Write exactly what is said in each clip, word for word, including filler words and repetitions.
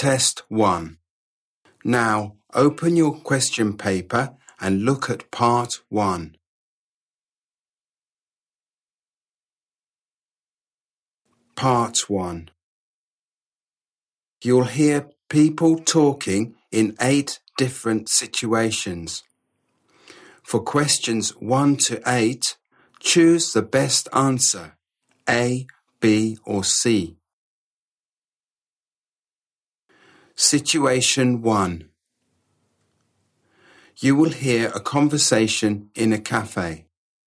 Test one. Now open your question paper and look at part one. Part one. You'll hear people talking in eight different situations. For questions one to eight, choose the best answer, A, B or C. Situation one. You will hear a conversation in a cafe.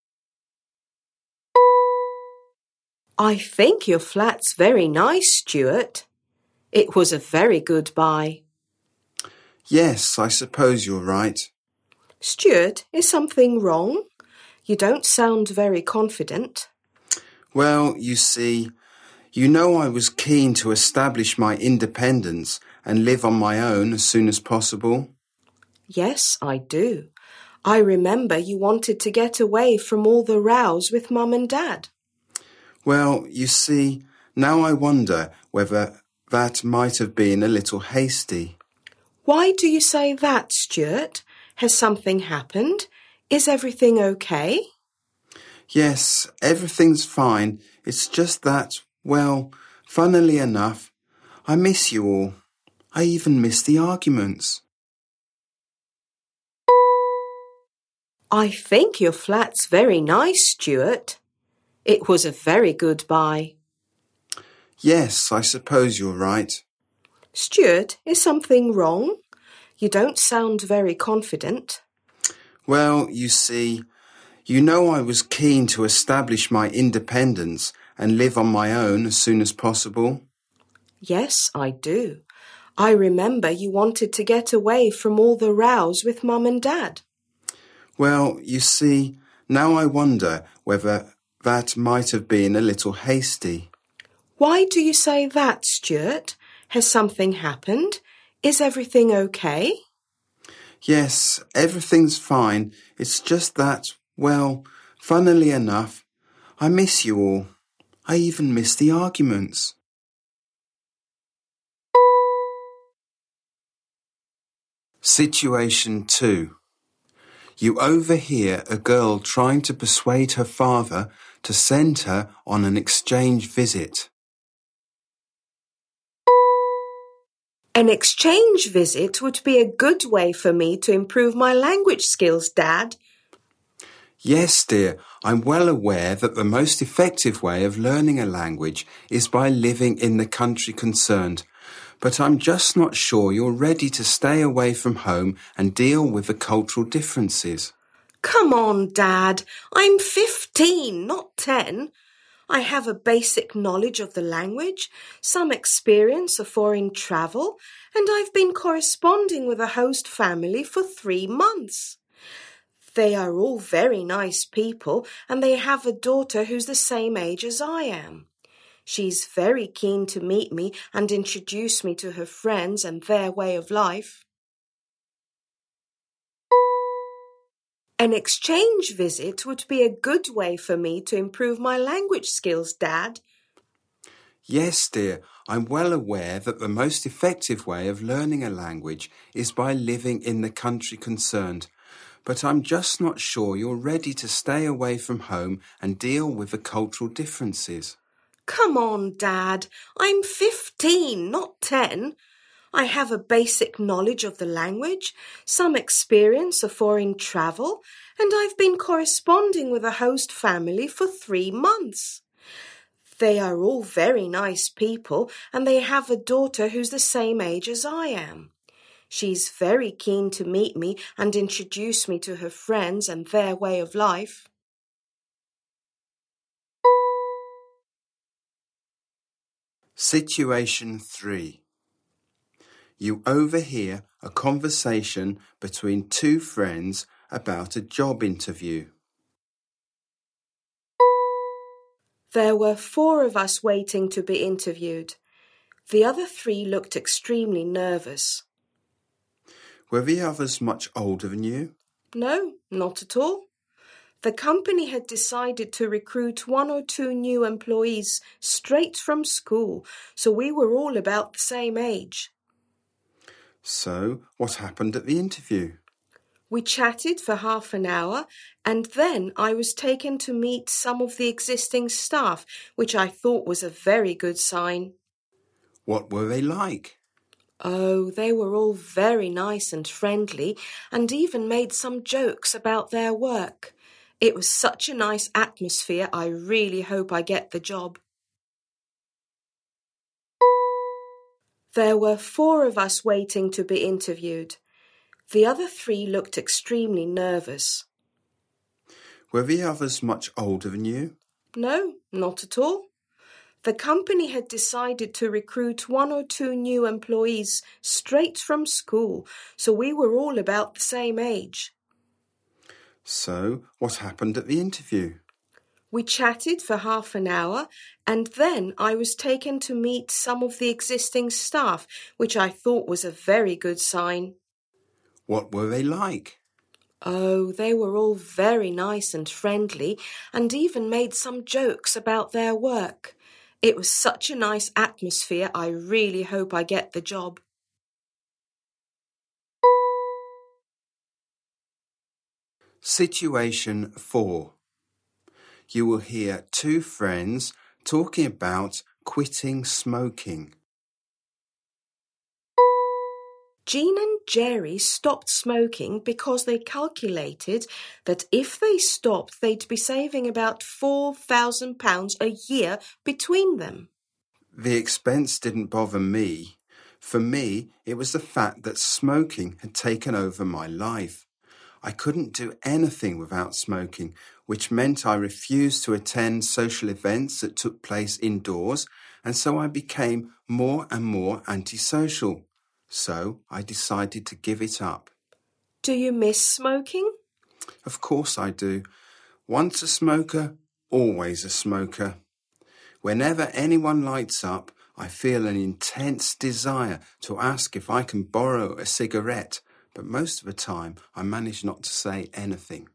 I think your flat's very nice, Stuart. It was a very good buy. Yes, I suppose you're right. Stuart, is something wrong? You don't sound very confident. Well, you see, you know I was keen to establish my independence and live on my own as soon as possible. Yes, I do. I remember you wanted to get away from all the rows with Mum and Dad. Well, you see, now I wonder whether that might have been a little hasty. Why do you say that, Stuart? Has something happened? Is everything okay? Yes, everything's fine. It's just that, well, funnily enough, I miss you all. I even miss the arguments. I think your flat's very nice, Stuart. It was a very good buy. Yes, I suppose you're right. Stuart, is something wrong? You don't sound very confident. Well, you see, you know I was keen to establish my independence and live on my own as soon as possible. Yes, I do. I remember you wanted to get away from all the rows with Mum and Dad. Well, you see, now I wonder whether that might have been a little hasty. Why do you say that, Stuart? Has something happened? Is everything okay? Yes, everything's fine. It's just that, well, funnily enough, I miss you all. I even miss the arguments. Situation two. You overhear a girl trying to persuade her father to send her on an exchange visit. An exchange visit would be a good way for me to improve my language skills, Dad. Yes, dear, I'm well aware that the most effective way of learning a language is by living in the country concerned, but I'm just not sure you're ready to stay away from home and deal with the cultural differences. Come on, Dad. I'm fifteen, not ten. I have a basic knowledge of the language, some experience of foreign travel, and I've been corresponding with a host family for three months. They are all very nice people, and they have a daughter who's the same age as I am. She's very keen to meet me and introduce me to her friends and their way of life. An exchange visit would be a good way for me to improve my language skills, Dad. Yes, dear, I'm well aware that the most effective way of learning a language is by living in the country concerned, but I'm just not sure you're ready to stay away from home and deal with the cultural differences. Come on, Dad. I'm fifteen, not ten. I have a basic knowledge of the language, some experience of foreign travel, and I've been corresponding with a host family for three months. They are all very nice people, and they have a daughter who's the same age as I am. She's very keen to meet me and introduce me to her friends and their way of life. Situation three. You overhear a conversation between two friends about a job interview. There were four of us waiting to be interviewed. The other three looked extremely nervous. Were the others much older than you? No, not at all. The company had decided to recruit one or two new employees straight from school, so we were all about the same age. So, what happened at the interview? We chatted for half an hour, and then I was taken to meet some of the existing staff, which I thought was a very good sign. What were they like? Oh, they were all very nice and friendly, and even made some jokes about their work. It was such a nice atmosphere, I really hope I get the job. There were four of us waiting to be interviewed. The other three looked extremely nervous. Were the others much older than you? No, not at all. The company had decided to recruit one or two new employees straight from school, so we were all about the same age. So, what happened at the interview? We chatted for half an hour, and then I was taken to meet some of the existing staff, which I thought was a very good sign. What were they like? Oh, they were all very nice and friendly, and even made some jokes about their work. It was such a nice atmosphere, I really hope I get the job. Situation four. You will hear two friends talking about quitting smoking. Jean and Jerry stopped smoking because they calculated that if they stopped, they'd be saving about four thousand pounds a year between them. The expense didn't bother me. For me, it was the fact that smoking had taken over my life. I couldn't do anything without smoking, which meant I refused to attend social events that took place indoors, and so I became more and more antisocial. So I decided to give it up. Do you miss smoking? Of course I do. Once a smoker, always a smoker. Whenever anyone lights up, I feel an intense desire to ask if I can borrow a cigarette, but most of the time I manage not to say anything.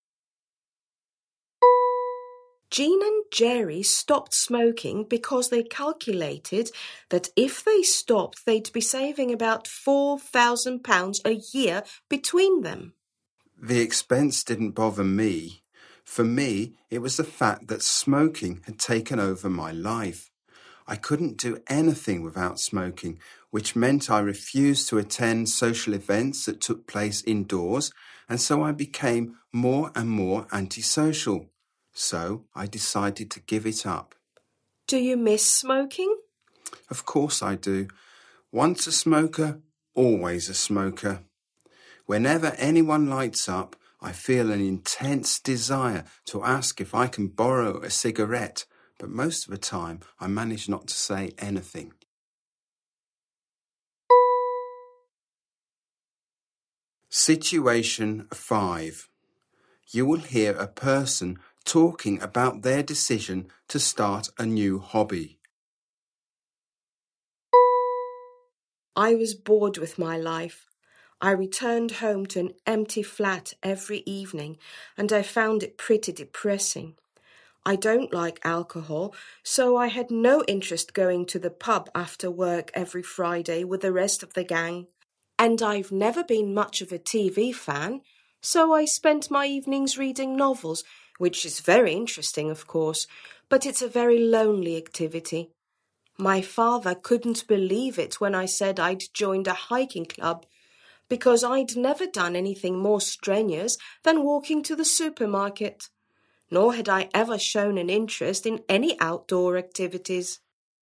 Jean and Jerry stopped smoking because they calculated that if they stopped, they'd be saving about four thousand pounds a year between them. The expense didn't bother me. For me, it was the fact that smoking had taken over my life. I couldn't do anything without smoking, which meant I refused to attend social events that took place indoors, and so I became more and more antisocial. So I decided to give it up. Do you miss smoking? Of course I do. Once a smoker, always a smoker. Whenever anyone lights up, I feel an intense desire to ask if I can borrow a cigarette, but most of the time I manage not to say anything. Situation five. You will hear a person talking about their decision to start a new hobby. I was bored with my life. I returned home to an empty flat every evening, and I found it pretty depressing. I don't like alcohol, so I had no interest going to the pub after work every Friday with the rest of the gang. And I've never been much of a T V fan, so I spent my evenings reading novels, which is very interesting, of course, but it's a very lonely activity. My father couldn't believe it when I said I'd joined a hiking club, because I'd never done anything more strenuous than walking to the supermarket, nor had I ever shown an interest in any outdoor activities.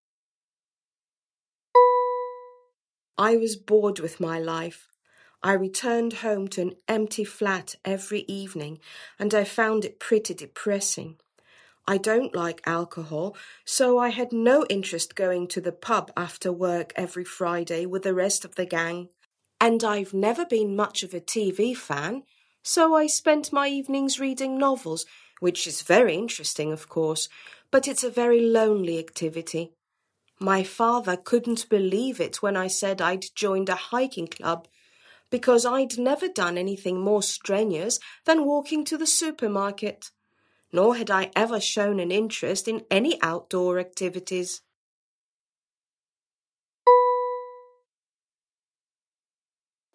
I was bored with my life. I returned home to an empty flat every evening, and I found it pretty depressing. I don't like alcohol, so I had no interest going to the pub after work every Friday with the rest of the gang. And I've never been much of a T V fan, so I spent my evenings reading novels, which is very interesting, of course, but it's a very lonely activity. My father couldn't believe it when I said I'd joined a hiking club, because I'd never done anything more strenuous than walking to the supermarket, nor had I ever shown an interest in any outdoor activities.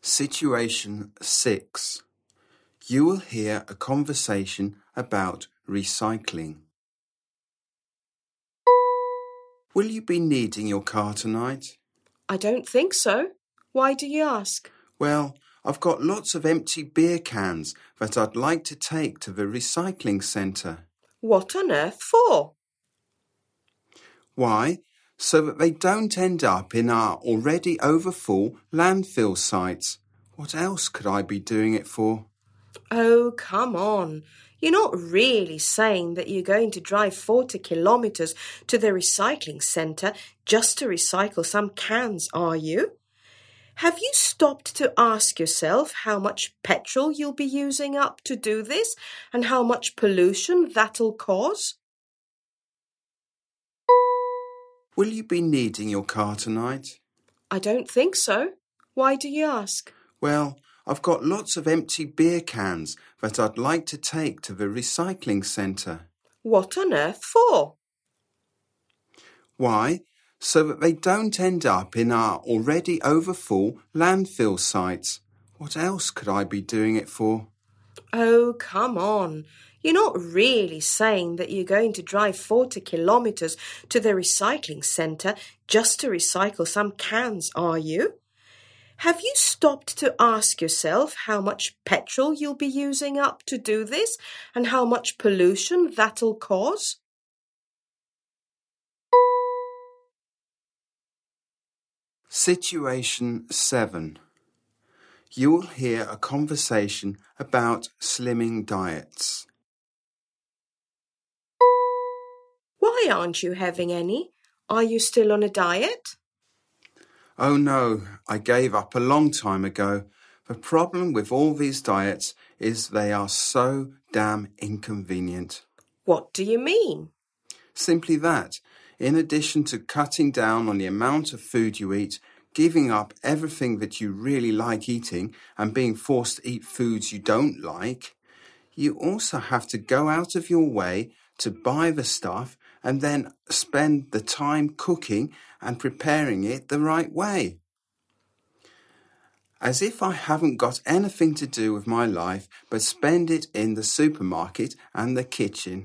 Situation six. You will hear a conversation about recycling. Will you be needing your car tonight? I don't think so. Why do you ask? Well, I've got lots of empty beer cans that I'd like to take to the recycling centre. What on earth for? Why? So that they don't end up in our already overfull landfill sites. What else could I be doing it for? Oh, come on. You're not really saying that you're going to drive forty kilometres to the recycling centre just to recycle some cans, are you? Have you stopped to ask yourself how much petrol you'll be using up to do this and how much pollution that'll cause? Will you be needing your car tonight? I don't think so. Why do you ask? Well, I've got lots of empty beer cans that I'd like to take to the recycling centre. What on earth for? Why? So that they don't end up in our already overfull landfill sites. What else could I be doing it for? Oh, come on. You're not really saying that you're going to drive forty kilometres to the recycling centre just to recycle some cans, are you? Have you stopped to ask yourself how much petrol you'll be using up to do this and how much pollution that'll cause? Situation seven. You will hear a conversation about slimming diets. Why aren't you having any? Are you still on a diet? Oh no, I gave up a long time ago. The problem with all these diets is they are so damn inconvenient. What do you mean? Simply that, in addition to cutting down on the amount of food you eat, giving up everything that you really like eating and being forced to eat foods you don't like, you also have to go out of your way to buy the stuff and then spend the time cooking and preparing it the right way. As if I haven't got anything to do with my life but spend it in the supermarket and the kitchen.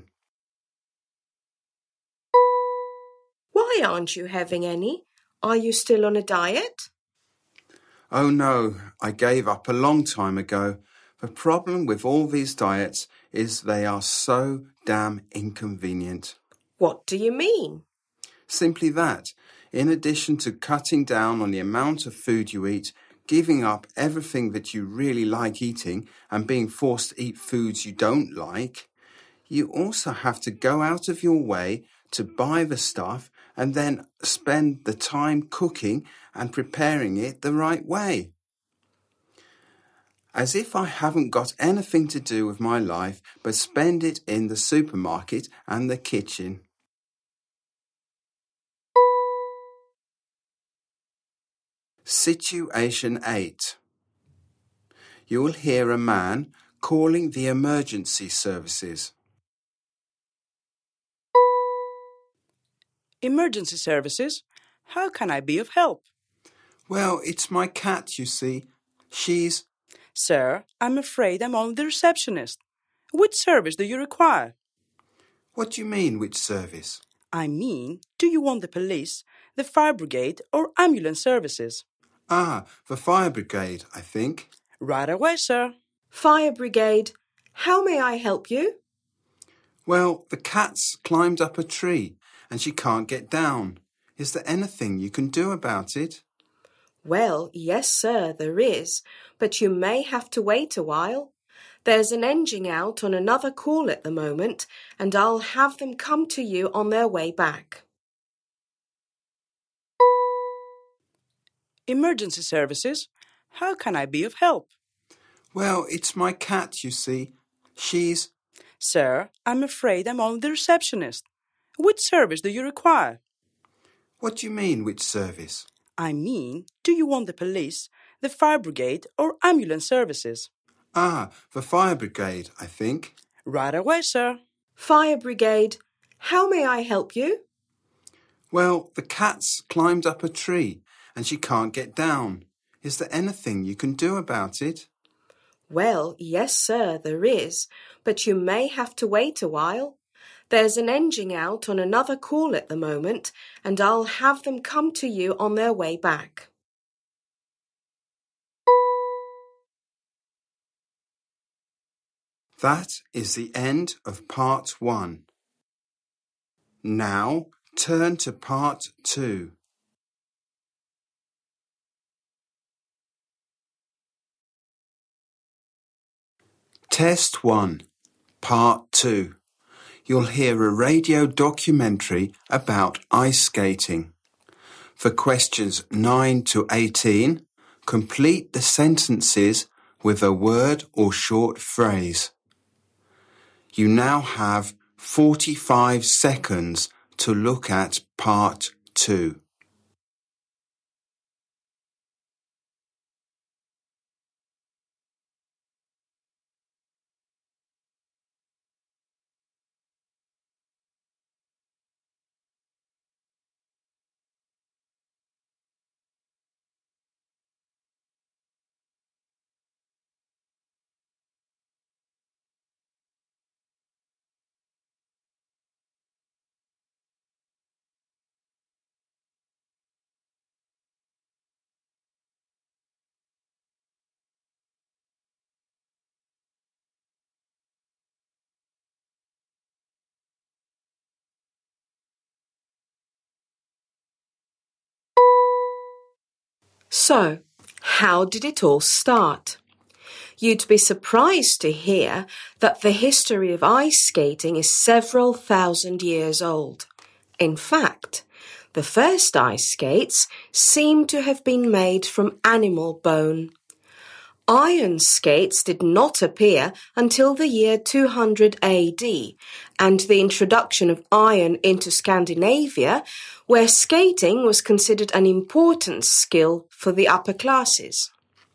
Why aren't you having any? Are you still on a diet? Oh no, I gave up a long time ago. The problem with all these diets is they are so damn inconvenient. What do you mean? Simply that, in addition to cutting down on the amount of food you eat, giving up everything that you really like eating and being forced to eat foods you don't like, you also have to go out of your way to buy the stuff and then spend the time cooking and preparing it the right way. As if I haven't got anything to do with my life but spend it in the supermarket and the kitchen. Situation eight. You will hear a man calling the emergency services. Emergency services? How can I be of help? Well, it's my cat, you see. She's... Sir, I'm afraid I'm only the receptionist. Which service do you require? What do you mean, which service? I mean, do you want the police, the fire brigade, or ambulance services? Ah, the fire brigade, I think. Right away, sir. Fire brigade, how may I help you? Well, the cat's climbed up a tree and she can't get down. Is there anything you can do about it? Well, yes, sir, there is, but you may have to wait a while. There's an engine out on another call at the moment, and I'll have them come to you on their way back. Emergency services? How can I be of help? Well, it's my cat, you see. She's... Sir, I'm afraid I'm only the receptionist. Which service do you require? What do you mean, which service? I mean, do you want the police, the fire brigade, or ambulance services? Ah, the fire brigade, I think. Right away, sir. Fire brigade, how may I help you? Well, the cat's climbed up a tree and she can't get down. Is there anything you can do about it? Well, yes, sir, there is, but you may have to wait a while. There's an engine out on another call at the moment, and I'll have them come to you on their way back. That is the end of part one. Now turn to part two. Test one, part two. You'll hear a radio documentary about ice skating. For questions nine to eighteen, complete the sentences with a word or short phrase. You now have forty-five seconds to look at part two. So, how did it all start? You'd be surprised to hear that the history of ice skating is several thousand years old. In fact, the first ice skates seem to have been made from animal bone. Iron skates did not appear until the year two hundred A D and the introduction of iron into Scandinavia, where skating was considered an important skill for the upper classes.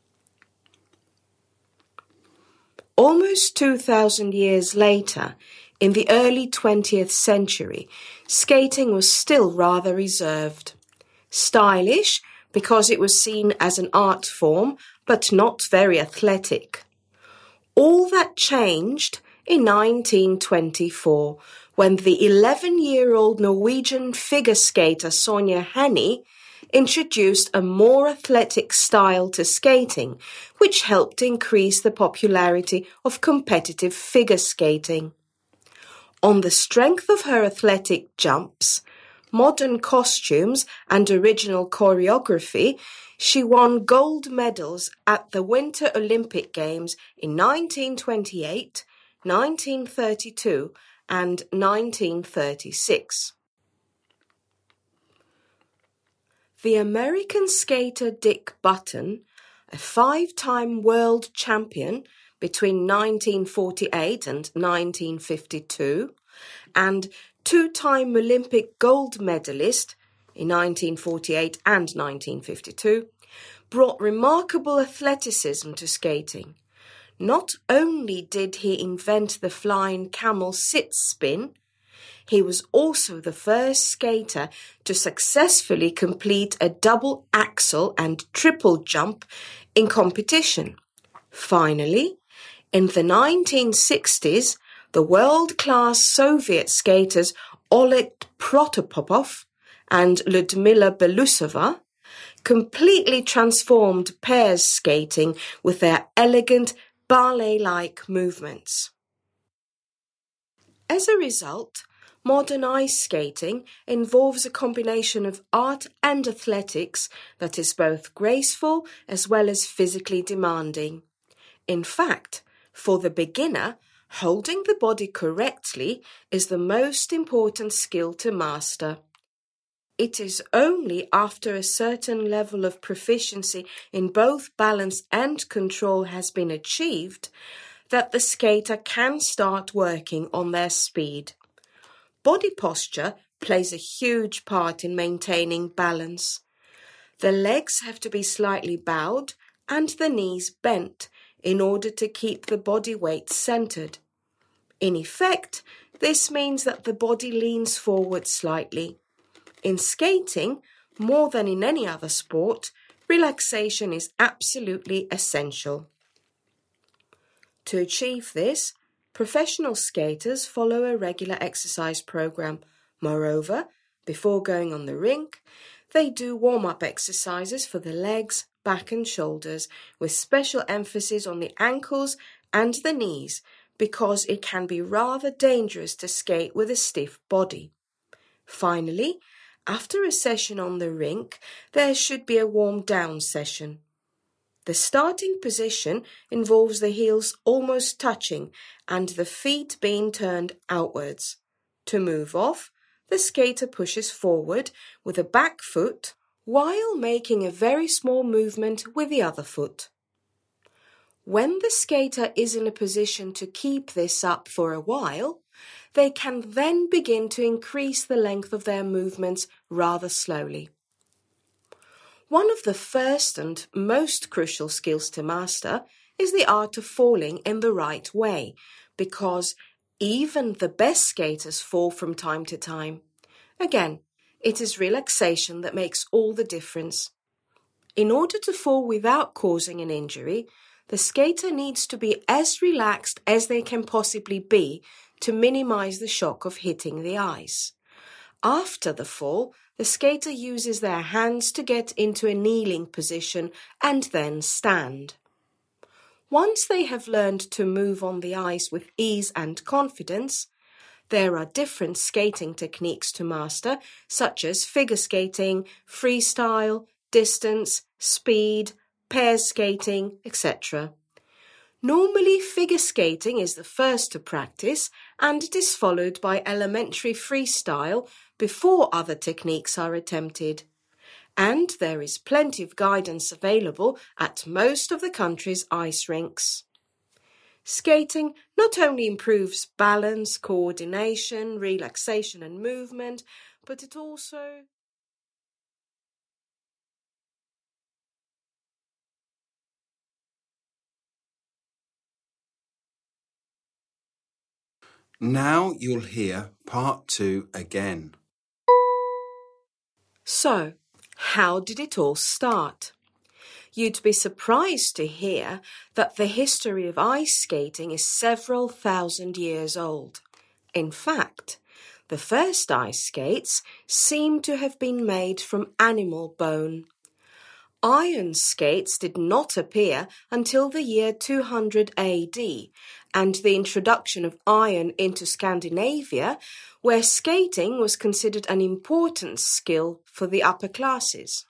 Almost two thousand years later, in the early twentieth century, skating was still rather reserved. Stylish because it was seen as an art form, but not very athletic. All that changed in nineteen twenty-four, when the eleven-year-old Norwegian figure skater Sonja Henie introduced a more athletic style to skating, which helped increase the popularity of competitive figure skating. On the strength of her athletic jumps, modern costumes and original choreography, she won gold medals at the Winter Olympic Games in nineteen twenty-eight, nineteen thirty-two and nineteen thirty-six. The American skater Dick Button, a five-time world champion between nineteen forty-eight and nineteen fifty-two, and two-time Olympic gold medalist in nineteen forty-eight and nineteen fifty-two, brought remarkable athleticism to skating. Not only did he invent the flying camel sit spin, he was also the first skater to successfully complete a double axel and triple jump in competition. Finally, in the nineteen sixties, the world-class Soviet skaters Oleg Protopopov and Ludmila Belousova completely transformed pairs skating with their elegant ballet-like movements. As a result, modern ice skating involves a combination of art and athletics that is both graceful as well as physically demanding. In fact, for the beginner, holding the body correctly is the most important skill to master. It is only after a certain level of proficiency in both balance and control has been achieved that the skater can start working on their speed. Body posture plays a huge part in maintaining balance. The legs have to be slightly bowed and the knees bent in order to keep the body weight centered. In effect, this means that the body leans forward slightly. In skating, more than in any other sport, relaxation is absolutely essential. To achieve this, professional skaters follow a regular exercise program. Moreover, before going on the rink, they do warm-up exercises for the legs, back and shoulders, with special emphasis on the ankles and the knees, because it can be rather dangerous to skate with a stiff body. Finally, after a session on the rink, there should be a warm-down session. The starting position involves the heels almost touching and the feet being turned outwards. To move off, the skater pushes forward with the back foot while making a very small movement with the other foot. When the skater is in a position to keep this up for a while, they can then begin to increase the length of their movements rather slowly. One of the first and most crucial skills to master is the art of falling in the right way, because even the best skaters fall from time to time. Again, it is relaxation that makes all the difference. In order to fall without causing an injury, the skater needs to be as relaxed as they can possibly be to minimize the shock of hitting the ice. After the fall, the skater uses their hands to get into a kneeling position and then stand. Once they have learned to move on the ice with ease and confidence, there are different skating techniques to master, such as figure skating, freestyle, distance, speed, pair skating, et cetera. Normally, figure skating is the first to practice, and it is followed by elementary freestyle before other techniques are attempted. And there is plenty of guidance available at most of the country's ice rinks. Skating not only improves balance, coordination, relaxation and movement, but it also Now you'll hear part two again. So, how did it all start? You'd be surprised to hear that the history of ice skating is several thousand years old. In fact, the first ice skates seem to have been made from animal bone. Iron skates did not appear until the year two hundred A D, and the introduction of iron into Scandinavia, where skating was considered an important skill for the upper classes.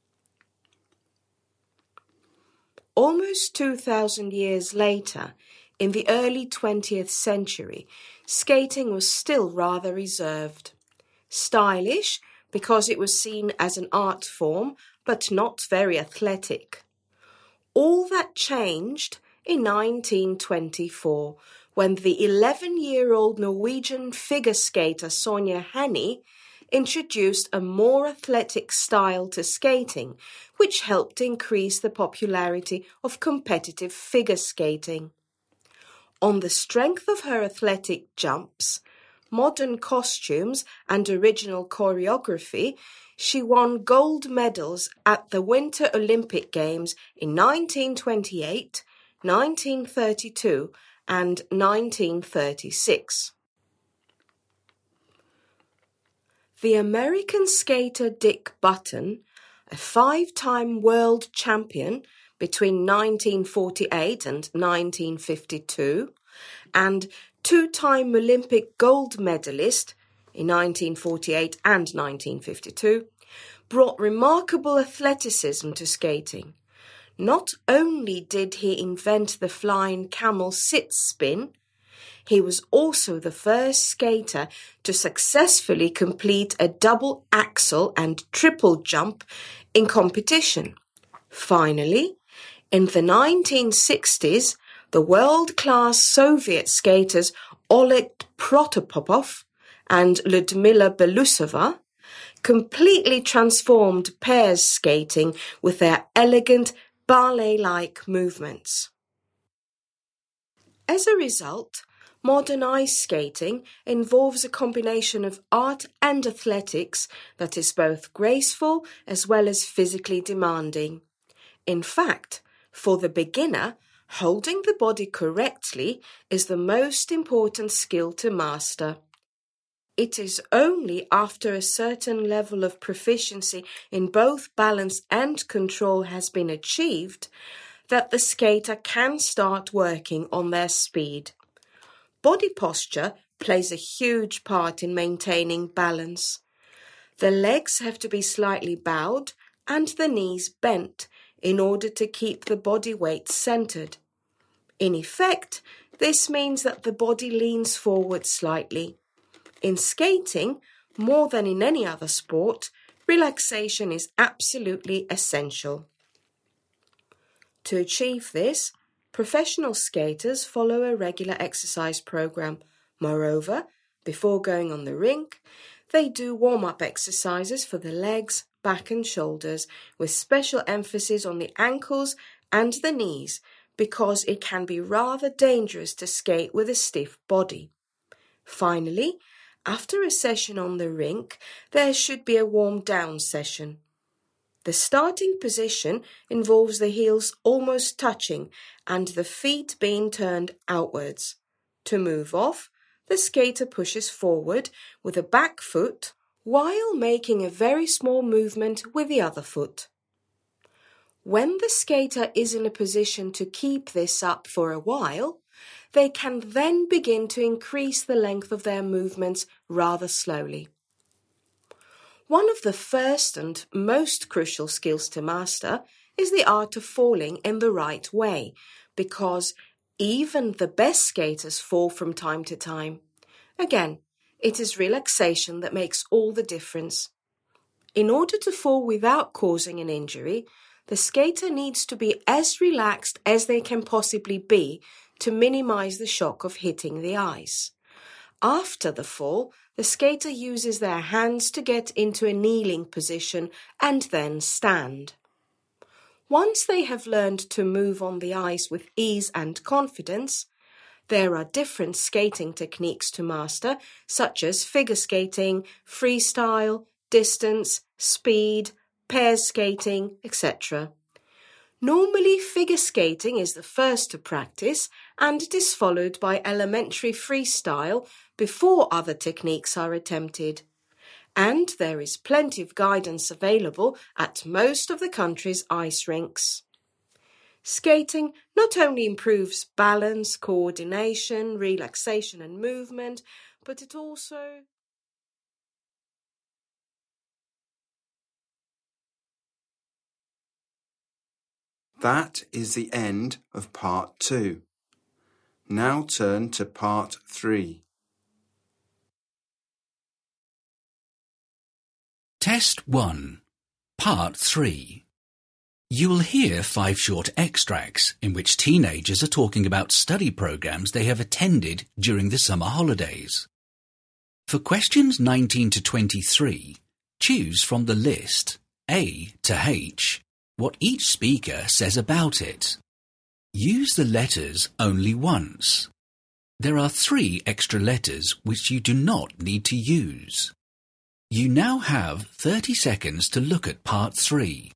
Almost two thousand years later, in the early twentieth century, skating was still rather reserved. Stylish, because it was seen as an art form, but not very athletic. All that changed in nineteen twenty-four, when the eleven-year-old Norwegian figure skater Sonja Henie introduced a more athletic style to skating, which helped increase the popularity of competitive figure skating. On the strength of her athletic jumps, modern costumes and original choreography, she won gold medals at the Winter Olympic Games in nineteen twenty-eight, nineteen thirty-two and nineteen thirty-six. The American skater Dick Button, a five-time world champion between nineteen forty-eight and nineteen fifty-two, and two-time Olympic gold medalist in nineteen forty-eight and nineteen fifty-two, brought remarkable athleticism to skating. Not only did he invent the flying camel sit spin, he was also the first skater to successfully complete a double axel and triple jump in competition. Finally, in the nineteen sixties, the world-class Soviet skaters Oleg Protopopov and Lyudmila Belousova completely transformed pairs skating with their elegant ballet-like movements. As a result, modern ice skating involves a combination of art and athletics that is both graceful as well as physically demanding. In fact, for the beginner, holding the body correctly is the most important skill to master. It is only after a certain level of proficiency in both balance and control has been achieved that the skater can start working on their speed. Body posture plays a huge part in maintaining balance. The legs have to be slightly bowed and the knees bent in order to keep the body weight centered. In effect, this means that the body leans forward slightly. In skating, more than in any other sport, relaxation is absolutely essential. To achieve this, professional skaters follow a regular exercise program. Moreover, before going on the rink, they do warm-up exercises for the legs, back and shoulders, with special emphasis on the ankles and the knees, because it can be rather dangerous to skate with a stiff body. Finally, after a session on the rink, there should be a warm-down session. The starting position involves the heels almost touching and the feet being turned outwards. To move off, the skater pushes forward with the back foot while making a very small movement with the other foot. When the skater is in a position to keep this up for a while, they can then begin to increase the length of their movements rather slowly. One of the first and most crucial skills to master is the art of falling in the right way, because even the best skaters fall from time to time. Again, it is relaxation that makes all the difference. In order to fall without causing an injury, the skater needs to be as relaxed as they can possibly be to minimize the shock of hitting the ice. After the fall, the skater uses their hands to get into a kneeling position and then stand. Once they have learned to move on the ice with ease and confidence, there are different skating techniques to master, such as figure skating, freestyle, distance, speed, pair skating, et cetera. Normally, figure skating is the first to practice, and it is followed by elementary freestyle before other techniques are attempted. And there is plenty of guidance available at most of the country's ice rinks. Skating not only improves balance, coordination, relaxation and movement, but it also That is the end of part two. Now turn to part three. Test one, Part three. You'll hear five short extracts in which teenagers are talking about study programs they have attended during the summer holidays. For questions nineteen to twenty-three, choose from the list A to H what each speaker says about it. Use the letters only once. There are three extra letters which you do not need to use. You now have thirty seconds to look at part three.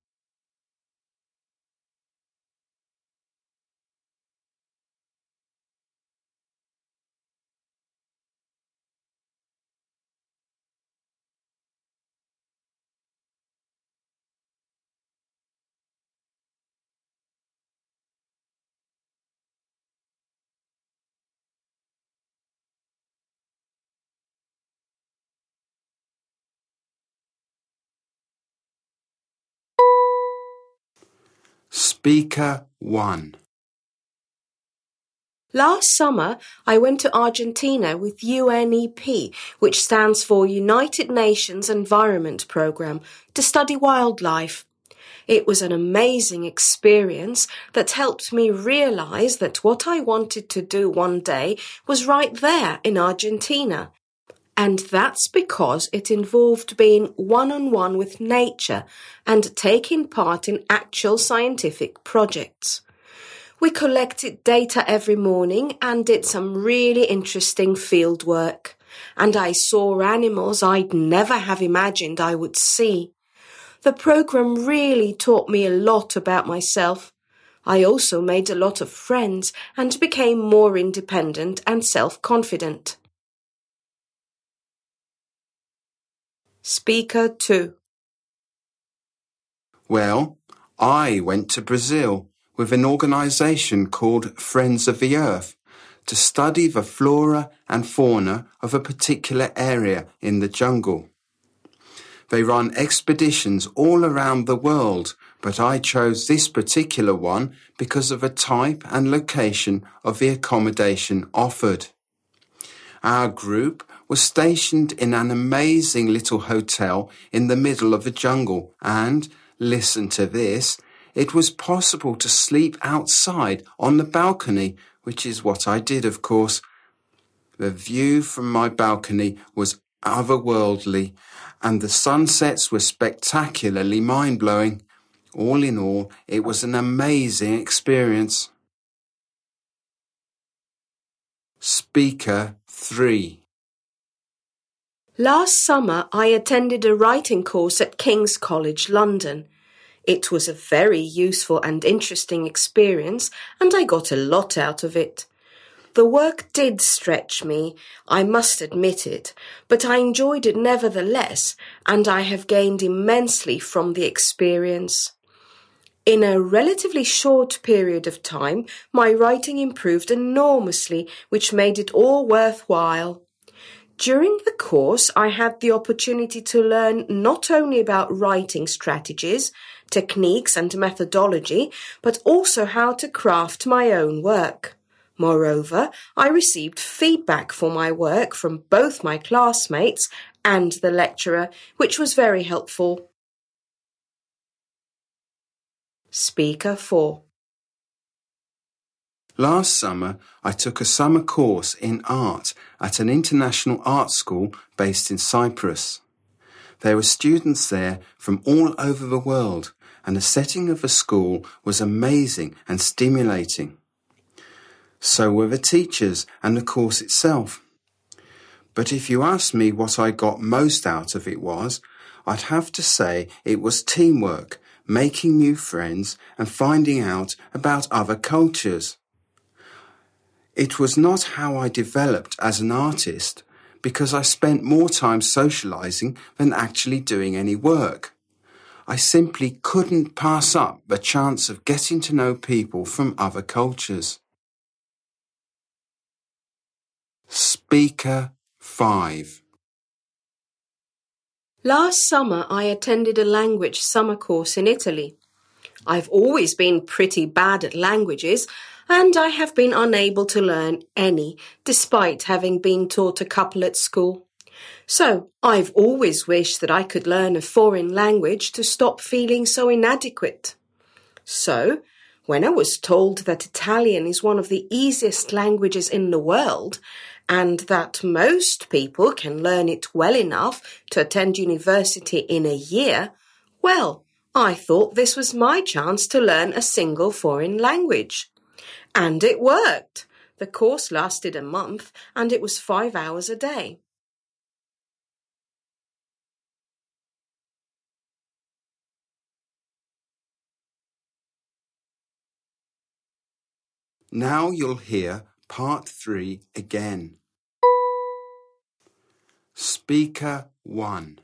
Speaker one. Last summer, I went to Argentina with U N E P, which stands for United Nations Environment Programme, to study wildlife. It was an amazing experience that helped me realize that what I wanted to do one day was right there in Argentina. And that's because it involved being one-on-one with nature and taking part in actual scientific projects. We collected data every morning and did some really interesting field work. And I saw animals I'd never have imagined I would see. The program really taught me a lot about myself. I also made a lot of friends and became more independent and self-confident. Speaker two. Well, I went to Brazil with an organisation called Friends of the Earth to study the flora and fauna of a particular area in the jungle. They run expeditions all around the world, but I chose this particular one because of the type and location of the accommodation offered. Our group was stationed in an amazing little hotel in the middle of the jungle and, listen to this, it was possible to sleep outside on the balcony, which is what I did, of course. The view from my balcony was otherworldly, and the sunsets were spectacularly mind-blowing. All in all, it was an amazing experience. Speaker three. Last summer, I attended a writing course at King's College, London. It was a very useful and interesting experience, and I got a lot out of it. The work did stretch me, I must admit it, but I enjoyed it nevertheless, and I have gained immensely from the experience. In a relatively short period of time, my writing improved enormously, which made it all worthwhile. During the course, I had the opportunity to learn not only about writing strategies, techniques and methodology, but also how to craft my own work. Moreover, I received feedback for my work from both my classmates and the lecturer, which was very helpful. Speaker four. Last summer, I took a summer course in art at an international art school based in Cyprus. There were students there from all over the world, and the setting of the school was amazing and stimulating. So were the teachers and the course itself. But if you ask me what I got most out of it was, I'd have to say it was teamwork, making new friends and finding out about other cultures. It was not how I developed as an artist, because I spent more time socializing than actually doing any work. I simply couldn't pass up the chance of getting to know people from other cultures. Speaker five. Last summer, I attended a language summer course in Italy. I've always been pretty bad at languages, and I have been unable to learn any, despite having been taught a couple at school. So, I've always wished that I could learn a foreign language to stop feeling so inadequate. So, when I was told that Italian is one of the easiest languages in the world, and that most people can learn it well enough to attend university in a year, well, I thought this was my chance to learn a single foreign language. And it worked. The course lasted a month, and it was five hours a day. Now you'll hear part three again. Speaker one.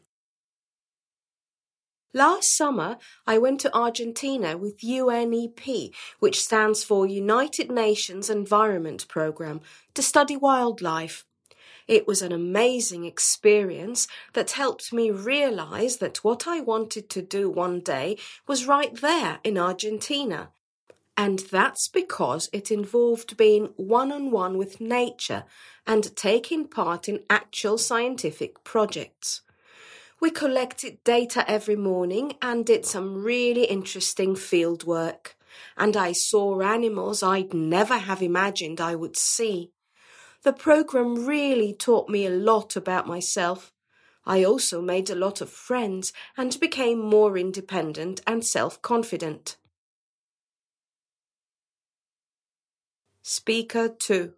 Last summer, I went to Argentina with U N E P, which stands for United Nations Environment Programme, to study wildlife. It was an amazing experience that helped me realize that what I wanted to do one day was right there in Argentina. And that's because it involved being one-on-one with nature and taking part in actual scientific projects. We collected data every morning and did some really interesting field work. And I saw animals I'd never have imagined I would see. The program really taught me a lot about myself. I also made a lot of friends and became more independent and self-confident. Speaker two.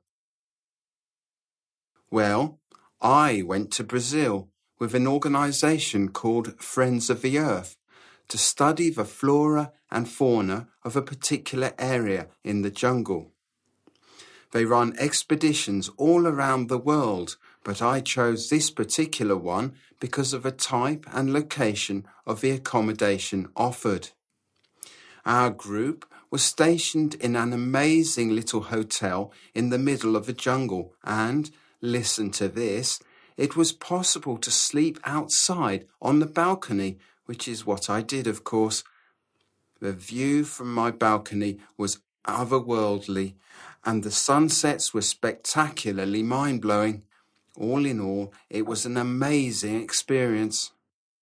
Well, I went to Brazil with an organisation called Friends of the Earth to study the flora and fauna of a particular area in the jungle. They run expeditions all around the world, but I chose this particular one because of the type and location of the accommodation offered. Our group was stationed in an amazing little hotel in the middle of the jungle and, listen to this, it was possible to sleep outside on the balcony, which is what I did, of course. The view from my balcony was otherworldly, and the sunsets were spectacularly mind-blowing. All in all, it was an amazing experience.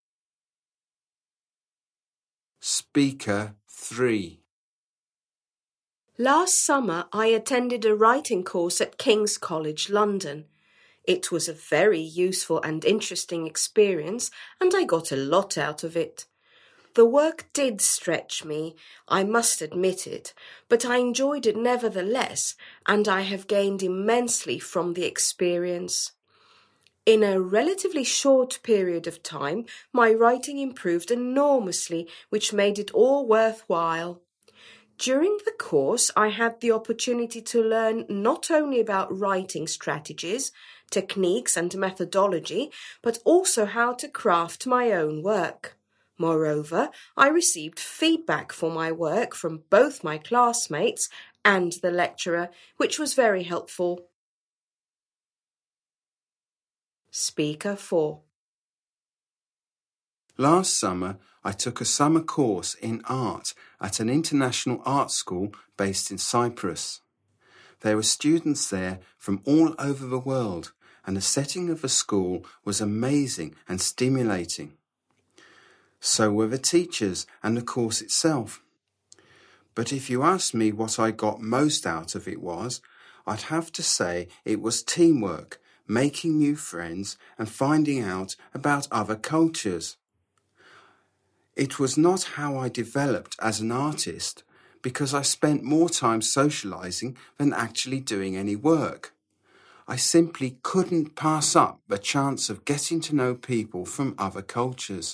Speaker three. Last summer, I attended a writing course at King's College, London. It was a very useful and interesting experience, and I got a lot out of it. The work did stretch me, I must admit it, but I enjoyed it nevertheless, and I have gained immensely from the experience. In a relatively short period of time, my writing improved enormously, which made it all worthwhile. During the course, I had the opportunity to learn not only about writing strategies, techniques and methodology, but also how to craft my own work. Moreover, I received feedback for my work from both my classmates and the lecturer, which was very helpful. Speaker four. Last summer, I took a summer course in art at an international art school based in Cyprus. There were students there from all over the world, and the setting of the school was amazing and stimulating. So were the teachers and the course itself. But if you ask me what I got most out of it was, I'd have to say it was teamwork, making new friends and finding out about other cultures. It was not how I developed as an artist, because I spent more time socializing than actually doing any work. I simply couldn't pass up the chance of getting to know people from other cultures.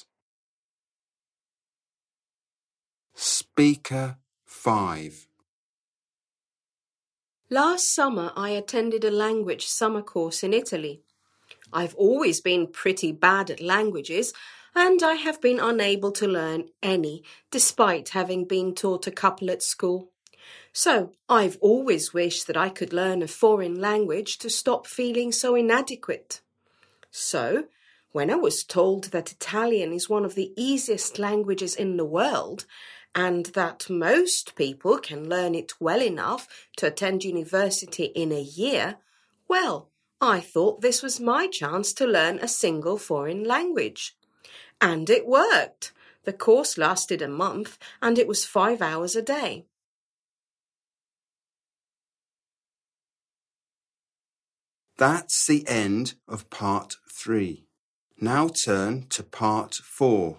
Speaker five. Last summer, I attended a language summer course in Italy. I've always been pretty bad at languages, and I have been unable to learn any, despite having been taught a couple at school. So I've always wished that I could learn a foreign language to stop feeling so inadequate. So, when I was told that Italian is one of the easiest languages in the world, and that most people can learn it well enough to attend university in a year, well, I thought this was my chance to learn a single foreign language. And it worked. The course lasted a month, and it was five hours a day. That's the end of part three. Now turn to part four.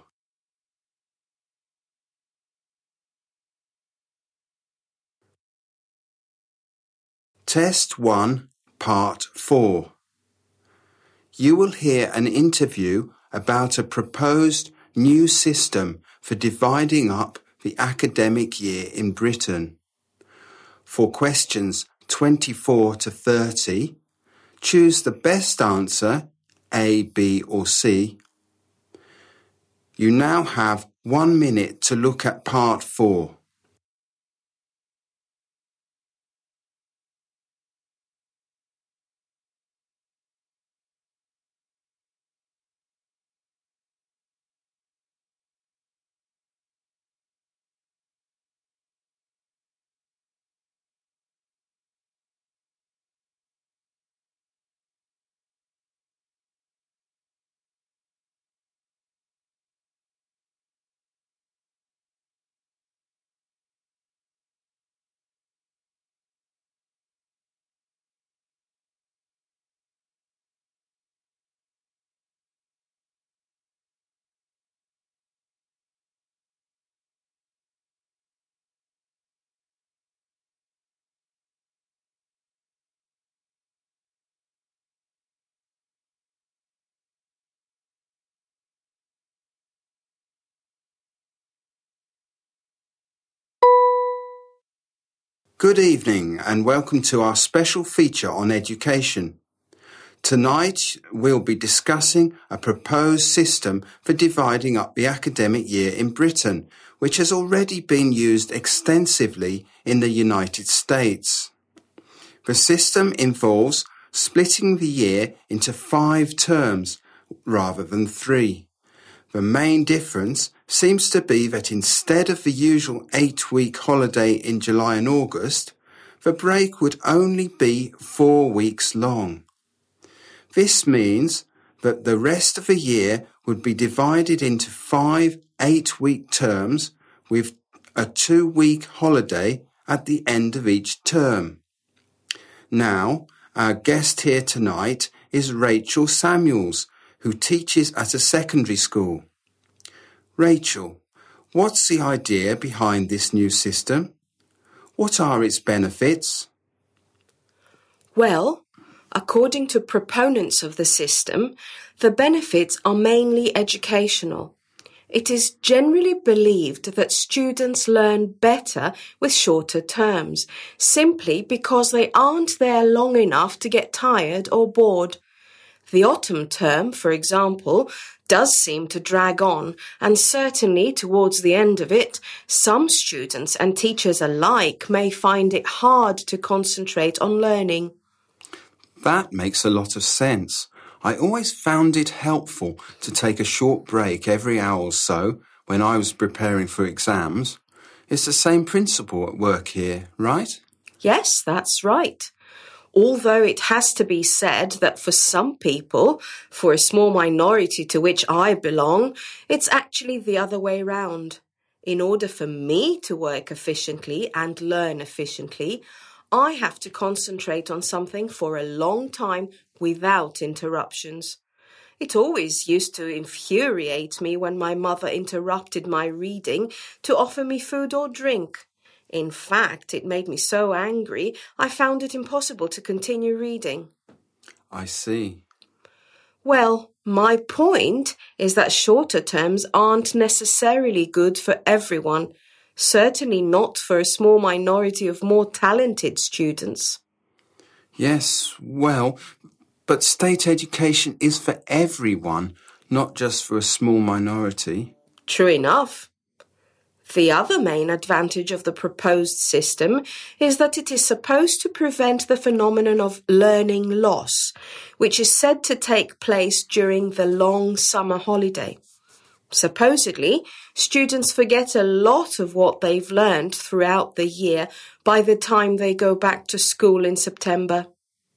Test one, part four. You will hear an interview about a proposed new system for dividing up the academic year in Britain. For questions twenty-four to thirty, choose the best answer, A, B or C. You now have one minute to look at part four. Good evening and welcome to our special feature on education. Tonight we'll be discussing a proposed system for dividing up the academic year in Britain, which has already been used extensively in the United States. The system involves splitting the year into five terms rather than three. The main difference seems to be that instead of the usual eight-week holiday in July and August, the break would only be four weeks long. This means that the rest of the year would be divided into five eight-week terms with a two-week holiday at the end of each term. Now, our guest here tonight is Rachel Samuels, who teaches at a secondary school. Rachel, what's the idea behind this new system? What are its benefits? Well, according to proponents of the system, the benefits are mainly educational. It is generally believed that students learn better with shorter terms, simply because they aren't there long enough to get tired or bored. The autumn term, for example, does seem to drag on, and certainly towards the end of it, some students and teachers alike may find it hard to concentrate on learning. That makes a lot of sense. I always found it helpful to take a short break every hour or so when I was preparing for exams. It's the same principle at work here, right? Yes, that's right. Although it has to be said that for some people, for a small minority to which I belong, it's actually the other way round. In order for me to work efficiently and learn efficiently, I have to concentrate on something for a long time without interruptions. It always used to infuriate me when my mother interrupted my reading to offer me food or drink. In fact, it made me so angry, I found it impossible to continue reading. I see. Well, my point is that shorter terms aren't necessarily good for everyone, certainly not for a small minority of more talented students. Yes, well, but state education is for everyone, not just for a small minority. True enough. The other main advantage of the proposed system is that it is supposed to prevent the phenomenon of learning loss, which is said to take place during the long summer holiday. Supposedly, students forget a lot of what they've learned throughout the year by the time they go back to school in September.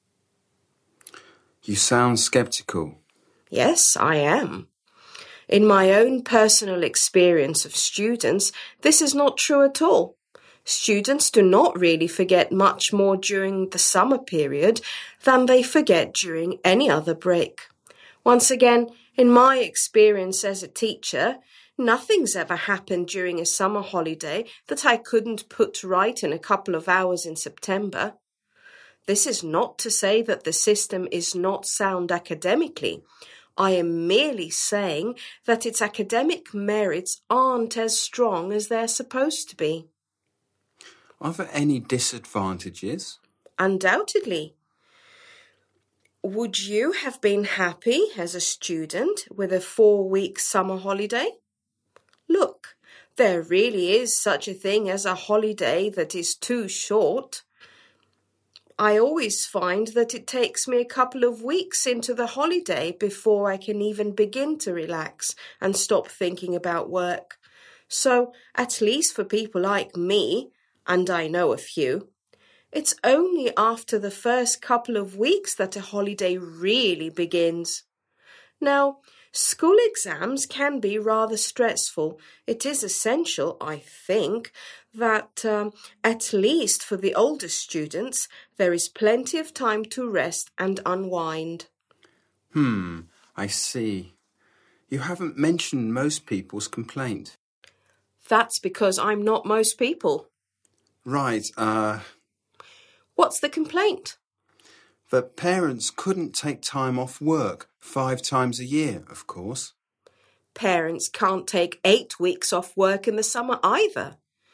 You sound sceptical. Yes, I am. In my own personal experience of students, this is not true at all. Students do not really forget much more during the summer period than they forget during any other break. Once again, in my experience as a teacher, nothing's ever happened during a summer holiday that I couldn't put right in a couple of hours in September. This is not to say that the system is not sound academically. I am merely saying that its academic merits aren't as strong as they're supposed to be. Are there any disadvantages? Undoubtedly. Would you have been happy as a student with a four-week summer holiday? Look, there really is such a thing as a holiday that is too short. I always find that it takes me a couple of weeks into the holiday before I can even begin to relax and stop thinking about work. So, at least for people like me, and I know a few, it's only after the first couple of weeks that a holiday really begins. Now, school exams can be rather stressful. It is essential, I think, that um, at least for the older students, there is plenty of time to rest and unwind. Hmm, I see. You haven't mentioned most people's complaint. That's because I'm not most people. Right, uh... What's the complaint? That parents couldn't take time off work five times a year, of course. Parents can't take eight weeks off work in the summer either.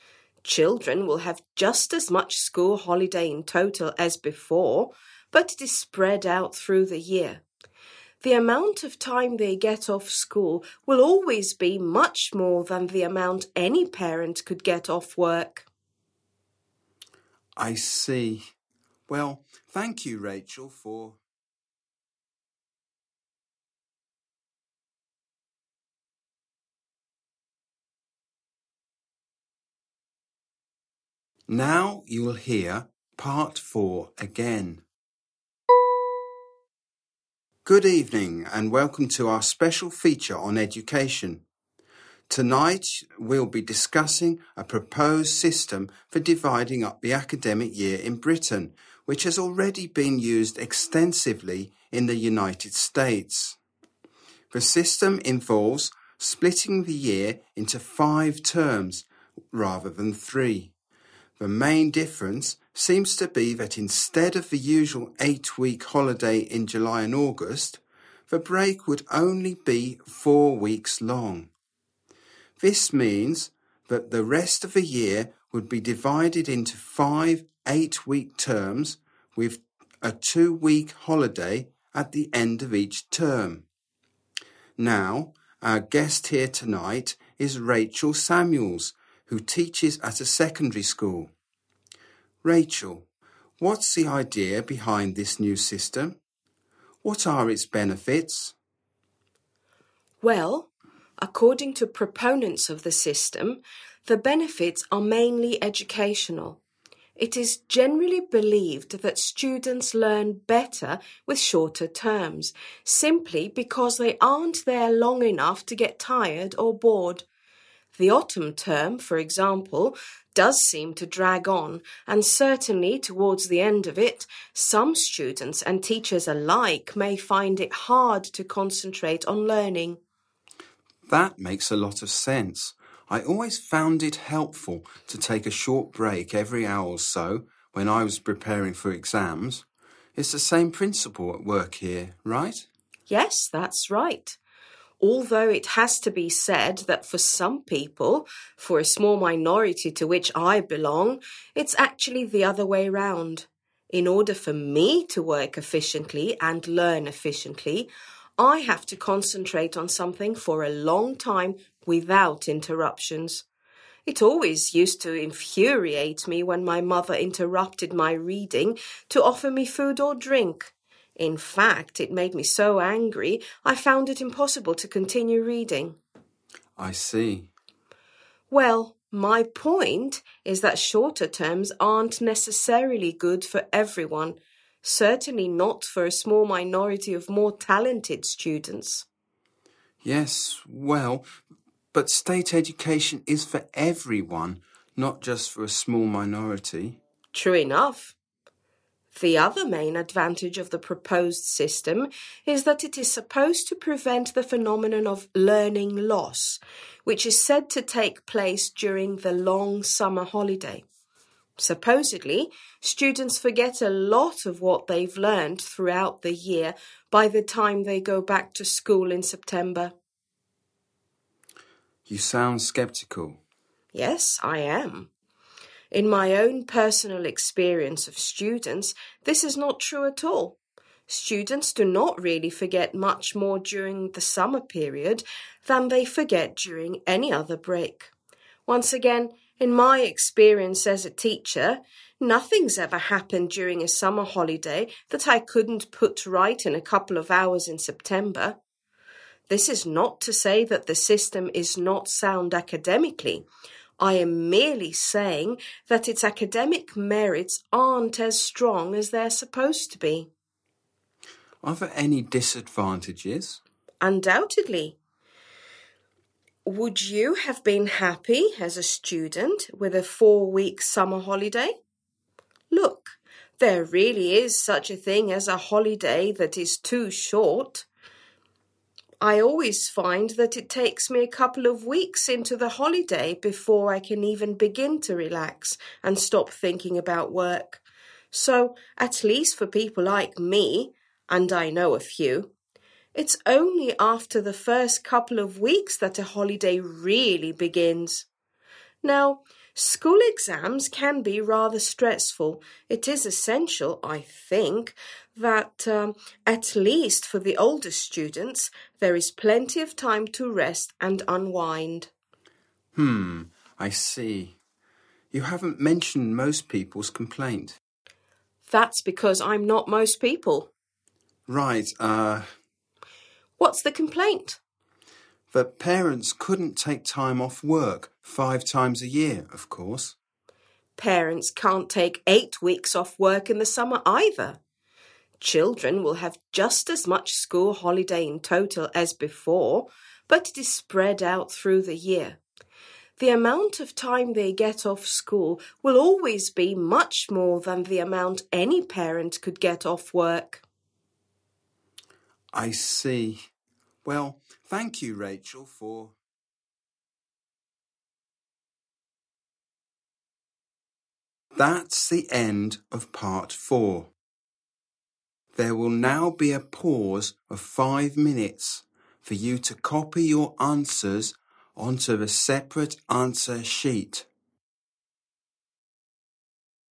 Children will have just as much school holiday in total as before, but it is spread out through the year. The amount of time they get off school will always be much more than the amount any parent could get off work. I see. Well, thank you, Rachel, for... Now you will hear part four again. Good evening and welcome to our special feature on education. Tonight we'll be discussing a proposed system for dividing up the academic year in Britain, which has already been used extensively in the United States. The system involves splitting the year into five terms rather than three. The main difference seems to be that instead of the usual eight-week holiday in July and August, the break would only be four weeks long. This means that the rest of the year would be divided into five eight-week terms with a two-week holiday at the end of each term. Now, our guest here tonight is Rachel Samuels, who teaches at a secondary school. Rachel, what's the idea behind this new system? What are its benefits? Well, according to proponents of the system, the benefits are mainly educational. It is generally believed that students learn better with shorter terms, simply because they aren't there long enough to get tired or bored. The autumn term, for example, does seem to drag on, and certainly towards the end of it, some students and teachers alike may find it hard to concentrate on learning. That makes a lot of sense. I always found it helpful to take a short break every hour or so when I was preparing for exams. It's the same principle at work here, right? Yes, that's right. Although it has to be said that for some people, for a small minority to which I belong, it's actually the other way round. In order for me to work efficiently and learn efficiently, I have to concentrate on something for a long time without interruptions. It always used to infuriate me when my mother interrupted my reading to offer me food or drink. In fact, it made me so angry, I found it impossible to continue reading. I see. Well, my point is that shorter terms aren't necessarily good for everyone, certainly not for a small minority of more talented students. Yes, well, but state education is for everyone, not just for a small minority. True enough. The other main advantage of the proposed system is that it is supposed to prevent the phenomenon of learning loss, which is said to take place during the long summer holiday. Supposedly, students forget a lot of what they've learned throughout the year by the time they go back to school in September. You sound sceptical. Yes, I am. In my own personal experience of students, this is not true at all. Students do not really forget much more during the summer period than they forget during any other break. Once again, in my experience as a teacher, nothing's ever happened during a summer holiday that I couldn't put right in a couple of hours in September. This is not to say that the system is not sound academically. I am merely saying that its academic merits aren't as strong as they're supposed to be. Are there any disadvantages? Undoubtedly. Would you have been happy as a student with a four-week summer holiday? Look, there really is such a thing as a holiday that is too short. I always find that it takes me a couple of weeks into the holiday before I can even begin to relax and stop thinking about work. So, at least for people like me, and I know a few, it's only after the first couple of weeks that a holiday really begins. Now, School exams can be rather stressful. It is essential, I think, that um, at least for the older students, there is plenty of time to rest and unwind. Hmm, I see. You haven't mentioned most people's complaint. That's because I'm not most people. Right, uh, What's the complaint? that parents couldn't take time off work five times a year, of course. Parents can't take eight weeks off work in the summer either. Children will have just as much school holiday in total as before, but it is spread out through the year. The amount of time they get off school will always be much more than the amount any parent could get off work. I see. Well, thank you, Rachel, for... That's the end of part four. There will now be a pause of five minutes for you to copy your answers onto a separate answer sheet.